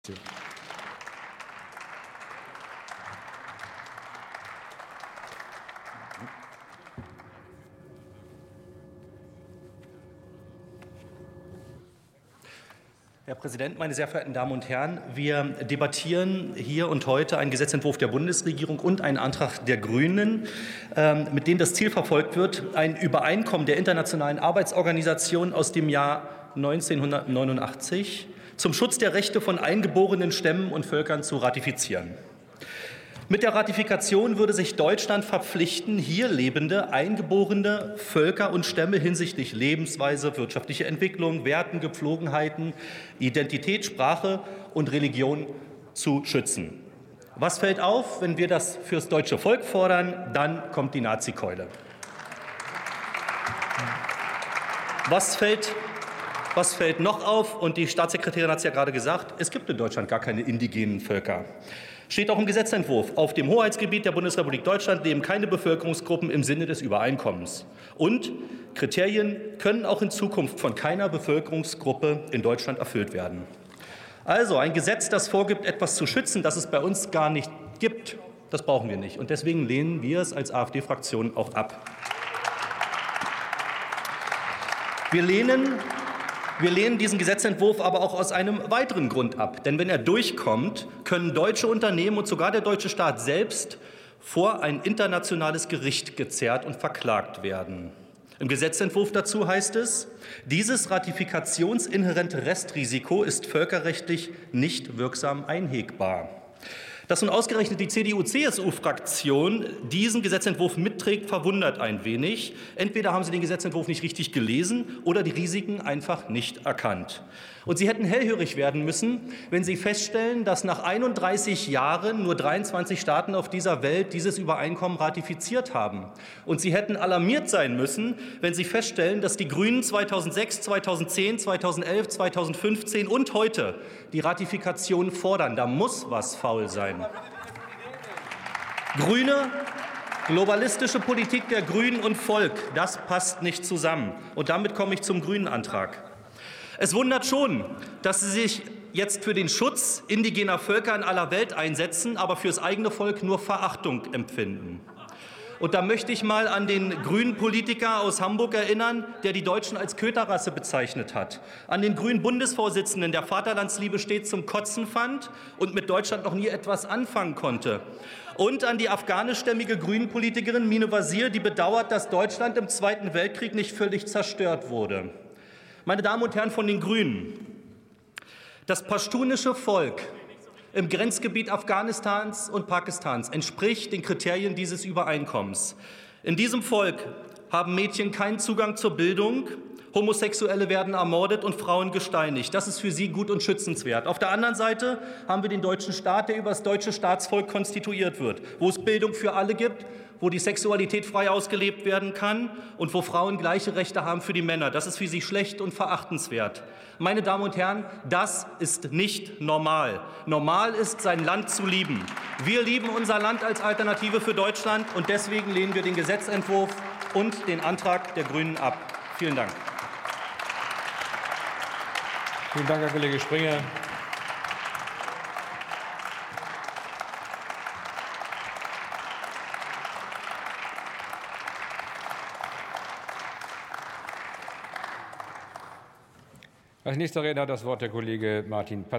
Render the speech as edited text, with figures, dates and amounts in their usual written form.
Herr Präsident, meine sehr verehrten Damen und Herren! Wir debattieren hier und heute einen Gesetzentwurf der Bundesregierung und einen Antrag der Grünen, mit dem das Ziel verfolgt wird, ein Übereinkommen der Internationalen Arbeitsorganisation aus dem Jahr 1989 zum Schutz der Rechte von eingeborenen Stämmen und Völkern zu ratifizieren. Mit der Ratifikation würde sich Deutschland verpflichten, hier lebende, eingeborene Völker und Stämme hinsichtlich Lebensweise, wirtschaftliche Entwicklung, Werten, Gepflogenheiten, Identität, Sprache und Religion zu schützen. Was fällt auf, wenn wir das fürs deutsche Volk fordern? Dann kommt die Nazikeule. Was fällt noch auf? Und die Staatssekretärin hat es ja gerade gesagt, es gibt in Deutschland gar keine indigenen Völker. Steht auch im Gesetzentwurf. Auf dem Hoheitsgebiet der Bundesrepublik Deutschland leben keine Bevölkerungsgruppen im Sinne des Übereinkommens. Und Kriterien können auch in Zukunft von keiner Bevölkerungsgruppe in Deutschland erfüllt werden. Also ein Gesetz, das vorgibt, etwas zu schützen, das es bei uns gar nicht gibt, das brauchen wir nicht. Und deswegen lehnen wir es als AfD-Fraktion auch ab. Wir lehnen diesen Gesetzentwurf aber auch aus einem weiteren Grund ab. Denn wenn er durchkommt, können deutsche Unternehmen und sogar der deutsche Staat selbst vor ein internationales Gericht gezerrt und verklagt werden. Im Gesetzentwurf dazu heißt es, dieses ratifikationsinhärente Restrisiko ist völkerrechtlich nicht wirksam einhegbar. Dass nun ausgerechnet die CDU-CSU-Fraktion diesen Gesetzentwurf mitträgt, verwundert ein wenig. Entweder haben sie den Gesetzentwurf nicht richtig gelesen oder die Risiken einfach nicht erkannt. Und sie hätten hellhörig werden müssen, wenn sie feststellen, dass nach 31 Jahren nur 23 Staaten auf dieser Welt dieses Übereinkommen ratifiziert haben. Und sie hätten alarmiert sein müssen, wenn sie feststellen, dass die Grünen 2006, 2010, 2011, 2015 und heute die Ratifikation fordern. Da muss was faul sein. Grüne, globalistische Politik der Grünen und Volk, das passt nicht zusammen. Und damit komme ich zum Grünen-Antrag. Es wundert schon, dass Sie sich jetzt für den Schutz indigener Völker in aller Welt einsetzen, aber fürs eigene Volk nur Verachtung empfinden. Und da möchte ich mal an den grünen Politiker aus Hamburg erinnern, der die Deutschen als Köterrasse bezeichnet hat. An den grünen Bundesvorsitzenden, der Vaterlandsliebe stets zum Kotzen fand und mit Deutschland noch nie etwas anfangen konnte. Und an die afghanischstämmige Grünen-Politikerin Mine Wazir, die bedauert, dass Deutschland im Zweiten Weltkrieg nicht völlig zerstört wurde. Meine Damen und Herren von den Grünen, das pashtunische Volk im Grenzgebiet Afghanistans und Pakistans entspricht den Kriterien dieses Übereinkommens. In diesem Volk haben Mädchen keinen Zugang zur Bildung, Homosexuelle werden ermordet und Frauen gesteinigt. Das ist für sie gut und schützenswert. Auf der anderen Seite haben wir den deutschen Staat, der über das deutsche Staatsvolk konstituiert wird, wo es Bildung für alle gibt, wo die Sexualität frei ausgelebt werden kann und wo Frauen gleiche Rechte haben für die Männer. Das ist für sie schlecht und verachtenswert. Meine Damen und Herren, das ist nicht normal. Normal ist, sein Land zu lieben. Wir lieben unser Land als Alternative für Deutschland, und deswegen lehnen wir den Gesetzentwurf und den Antrag der Grünen ab. Vielen Dank. Vielen Dank, Herr Kollege Springer. Als nächster Redner hat das Wort der Kollege Martin Patzelt.